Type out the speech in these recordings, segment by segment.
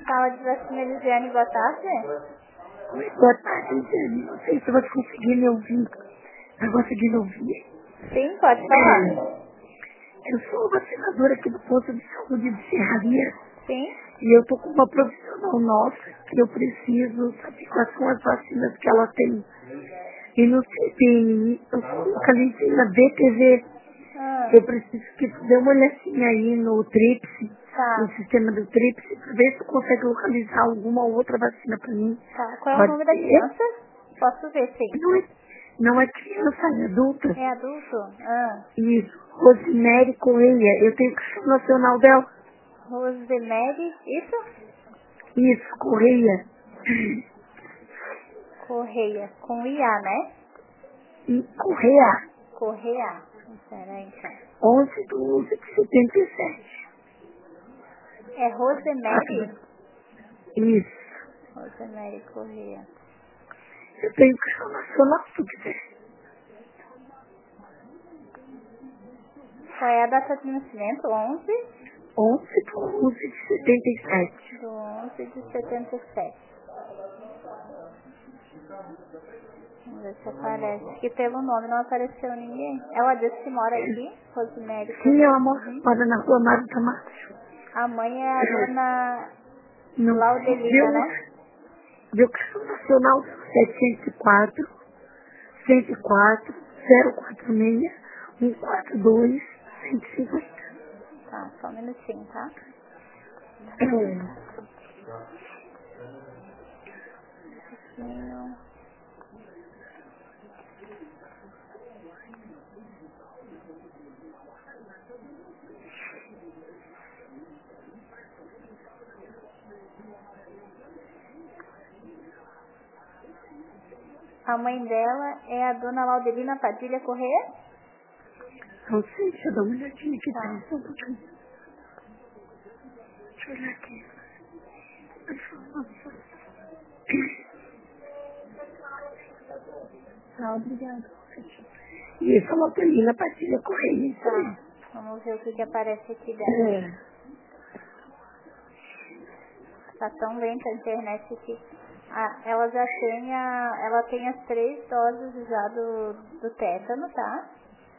Fala de vacina, Lisiane, boa tarde. Oi, boa tarde, Lisiane. Não sei se você conseguir me ouvir. Vai conseguir me ouvir? Sim, pode falar. Eu sou vacinadora aqui do posto de saúde de Serraria. Sim. E eu tô com uma profissional nossa que eu preciso saber quais são as vacinas que ela tem. E no CPI, eu localizei na BTV. Eu preciso que tu dê uma olhadinha aí no TRIPS, no Tá. sistema do TRIPS, pra ver se tu consegue localizar alguma outra vacina pra mim. Tá. Qual é o Pode nome da ser? criança? Posso ver, sim. Não é criança, é adulta. É adulto? Isso. Rosemary Correia. Eu tenho que ser nacional dela. Rosemary, isso? Isso, Correia. Correia. Com IA, né? E Correia. Correia. Peraí, então. 11/12/77. É Rosemary? Isso. Rosemary Correia. Eu tenho que ser nacional se tu quiser. Qual é a data de nascimento? 11 11/12/77. do 11 de 77. Vamos ver se aparece. Que pelo nome não apareceu ninguém. Ela disse que mora aqui, Rosemary Sim, Correia. ela mora na rua Marta Márcio. A mãe é a dona Não Laudelina, né? Deu questão nacional 704 104 046 142 150. Tá, só um minutinho, tá? Minutinho. A mãe dela é a dona Laudelina Padilha Corrêa? Não sei, deixa eu dar uma olhadinha aqui, Tá. tá? Só um pouquinho. Deixa eu olhar aqui. Ah, obrigada. Isso, a Laudelina Padilha Correia, isso aí. Tá. Vamos ver o que aparece aqui dela. Tá tão lenta a internet aqui. Ah, ela já tem ela tem as 3 doses já do tétano, tá?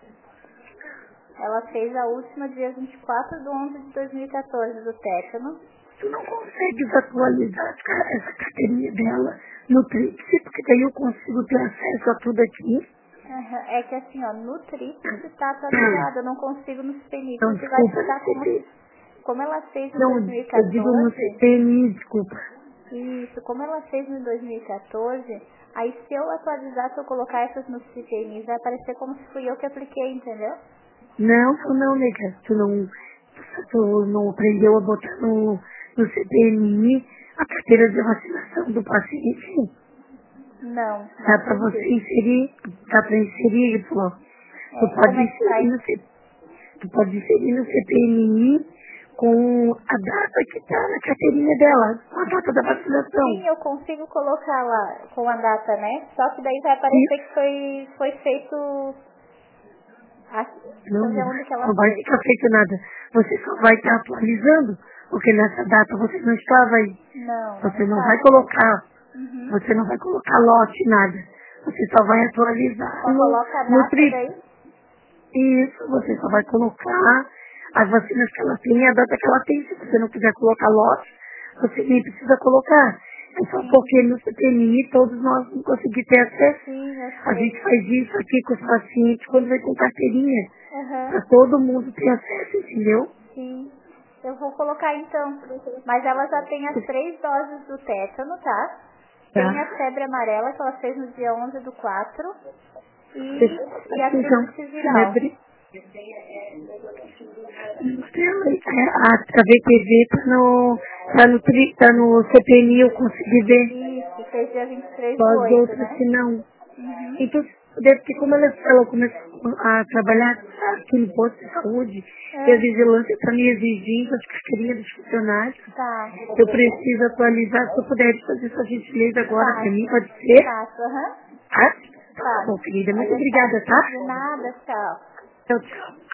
Ela fez a última dia 24 de 11 de 2014 do tétano. Tu não consegues atualizar essa carteirinha dela no Trix, porque daí eu consigo ter acesso a tudo aqui. É que assim, ó, no Trix está atualizado, eu não consigo no CPMI, Não, porque vai desculpa, ficar no CP. como ela fez em Não, eu digo no 2014. CPMI, desculpa. Isso, como ela fez em 2014, aí se eu atualizar, se eu colocar essas no CPMI, vai aparecer como se fui eu que apliquei, entendeu? Não, nega. Tu não aprendeu a botar no CPMI a carteira de vacinação do paciente? Não Dá pra você aprendi. inserir, dá pra inserir, pô. Tu pode Como é que faz? Tu pode inserir no CPMI com a data que tá na carteirinha dela, com a data da vacinação. Sim, eu consigo colocar lá com a data, né? Só que daí vai aparecer Isso. que foi feito. Não, Deixa eu ver onde que ela não vai fez. ficar feito nada. Você só vai estar atualizando, porque nessa data você não estava aí. Não Você não vai estava. colocar, Uhum. você não vai colocar lote, nada. Você só vai atualizar Só coloca a no data TRIP. daí? Isso, você só vai colocar as vacinas que ela tem e a data que ela tem. Se você não quiser colocar lote, você nem precisa colocar. É só Sim. porque no CPMI todos nós não conseguimos ter acesso. Sim, eu A sei. gente faz isso aqui com os pacientes quando vem com carteirinha. Aham. Pra todo mundo ter acesso, entendeu? Sim. Eu vou colocar então. Mas ela já tem as 3 doses do tétano, tá? Tem Tá. a febre amarela que ela fez no dia 11 do 4 e a Então, tríplice viral. a VTV tá no CPMI, eu consegui ver. Isso, fez dia 23 Só do as 8, outras né? que não. Uhum. Então, deve que como ela começou a trabalhar aqui no posto de saúde, e a É, vigilância está me exigindo as carteirinhas dos funcionários, tá. eu preciso atualizar. Se eu puder fazer essa gentileza agora para mim, pode ser? Faço, aham. Tá? Então tá Tá. bom, querida. Pode Muito deixar. obrigada, tá? De nada, tchau. Tchau, tchau.